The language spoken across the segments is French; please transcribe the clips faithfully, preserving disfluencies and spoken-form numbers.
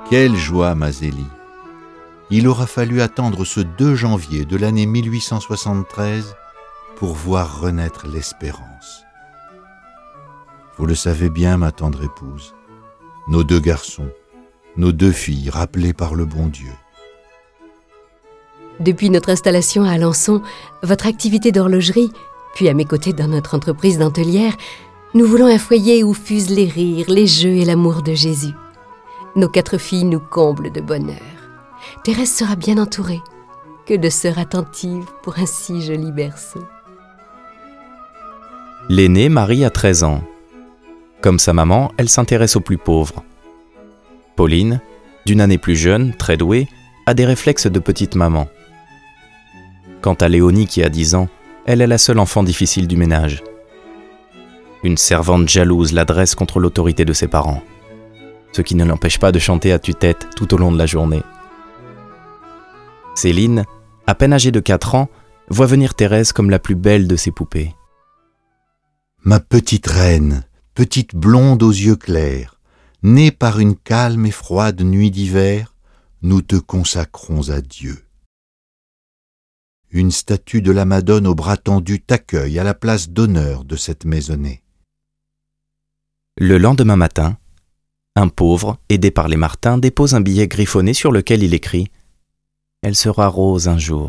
Quelle joie, ma Zélie! Il aura fallu attendre ce deux janvier de l'année mille huit cent soixante-treize pour voir renaître l'espérance. Vous le savez bien, ma tendre épouse, nos deux garçons, nos deux filles rappelées par le bon Dieu. Depuis notre installation à Alençon, votre activité d'horlogerie, puis à mes côtés dans notre entreprise dentelière, nous voulons un foyer où fusent les rires, les jeux et l'amour de Jésus. Nos quatre filles nous comblent de bonheur. Thérèse sera bien entourée. Que de sœurs attentives pour un si joli berceau. L'aînée, Marie, a treize ans. Comme sa maman, elle s'intéresse aux plus pauvres. Pauline, d'une année plus jeune, très douée, a des réflexes de petite maman. Quant à Léonie qui a dix ans, elle est la seule enfant difficile du ménage. Une servante jalouse la dresse contre l'autorité de ses parents, ce qui ne l'empêche pas de chanter à tue-tête tout au long de la journée. Céline, à peine âgée de quatre ans, voit venir Thérèse comme la plus belle de ses poupées. Ma petite reine, petite blonde aux yeux clairs, née par une calme et froide nuit d'hiver, nous te consacrons à Dieu. Une statue de la Madone aux bras tendus t'accueille à la place d'honneur de cette maisonnée. Le lendemain matin, un pauvre, aidé par les Martin, dépose un billet griffonné sur lequel il écrit « Elle sera rose un jour ».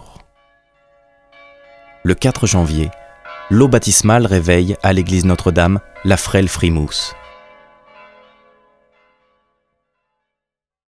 Le quatre janvier, l'eau baptismale réveille à l'église Notre-Dame la frêle Frimousse.